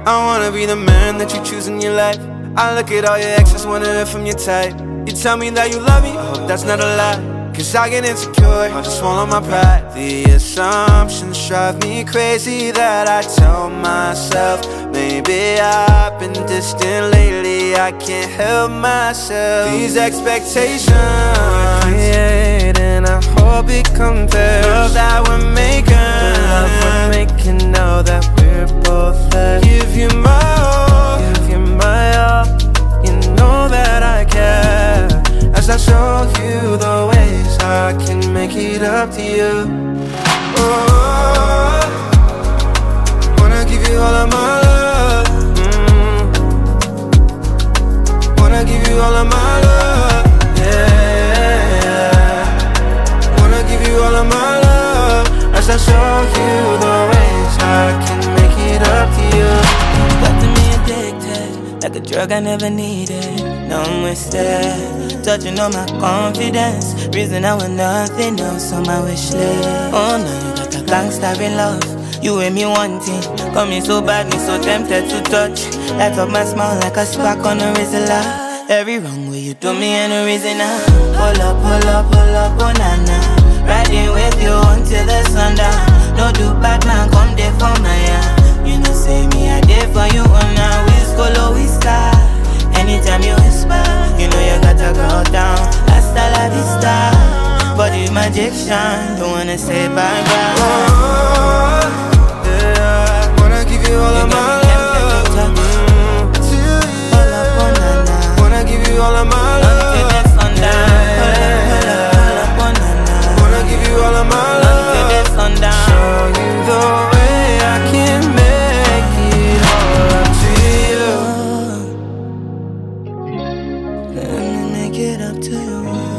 I wanna be the man that you choose in your life. I look at all your exes, wondering if I'm your type. You tell me that you love me, I hope that's not a lie. Cause I get insecure, I just swallow my pride. The assumptions drive me crazy that I tell myself maybe I've been distant lately, I can't help myself. These expectations we're creating, I hope it compares. Love that we're making, the love we're making, now that we're both left. Give you my all, give you my all. You know that I care, as I show you the ways I can make it up to you. Oh, wanna give you all of my love. Wanna give you all of my love. Yeah, wanna give you all of my love, as I show you the ways I can make it up to you. Got to me addicted, like a drug I never needed. No, I'm wasted, touching on my confidence. Reason I want nothing else on my wish list. Oh no, you got a gangster in love. You and me wanting, got me so bad, me so tempted to touch. Light up my smile like a spark on a razor. Every wrong way you do me and no reason now. Pull up, pull up, pull up, oh na na. Riding with you until the sundown. No do bad man, come there for my hand. You know say me I there for you on now. We scolo, we sky. Anytime you whisper, you know you gotta go down. Hasta la vista, body magician, don't wanna say bye-bye. Oh, yeah, wanna give you all of my love. To you, wanna give you all of my love. Wanna give you all of my love. Show you the way I can make it all up to you. Let me make it up to you.